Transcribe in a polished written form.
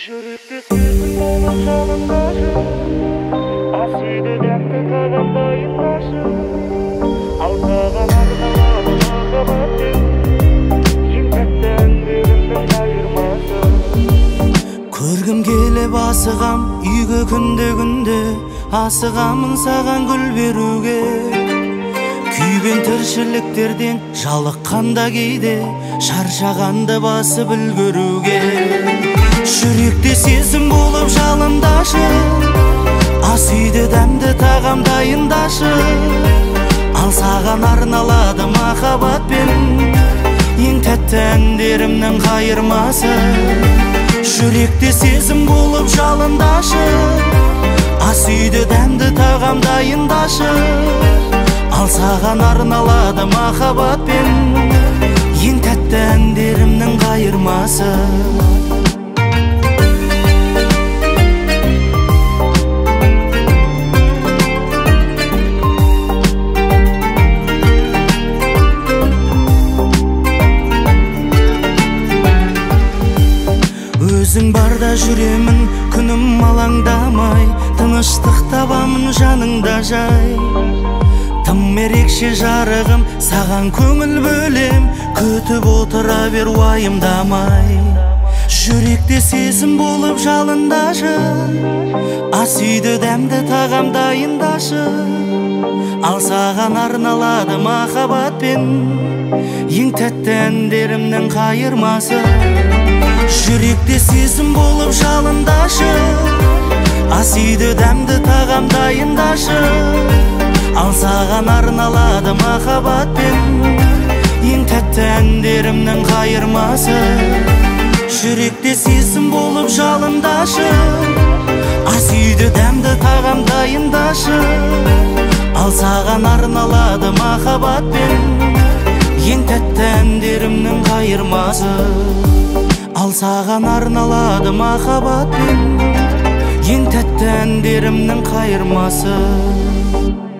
Жүректе сезім болып жалындашы, асүйді дәмді тағамдайын ташы. Ал саған арналады махаббаттың, ең тәтті әндерімнің айырмасы. Көргім келіп асығам үйге күнде асығамын саған гүл беруге. Күйбен тіршіліктерден жалыққанда кейде шаршағанды басып үлгеруге. Жүректе сезім болып жалындашы, ас үйде дәмді тағам дайындашы. Ал саған арналады махаббатпен ең тәтті әндерімнің қайырмасы. Жүректе сезім болып жалындашы, ас үйде дәмді тағам дайындашы. Ал саған арналады махаббатпен ең тәтті әндерімнің қайырмасы. Өзің барда жүремін күнім алаңдамай, тыныштық табамын жаныңда жай. Тым ерекше жарығым, саған көңіл бөлем, күтіп отыра бер уайымдамай. Жүректе сезім болып жалындашы, ас үйде дәмді тағам дайындашы. Ал саған арналады махаббатпен ең тәтті әндерімнің қайырмасы. Жүректе сезім болып жалындашы, ас үйде дәмді тағам дайындашы. Ал саған арналады махаббатпен ең тәтті әндерімнің қайырмасы. Жүректе сезім болып жалындашы, ас үйде дәмді тағам дайындашы. Ал саған арналады махаббатпен ең тәтті әндерімнің қайырмасы. Ал саған арналады махаббатпен ең тәтті әндерімнің қайырмасы.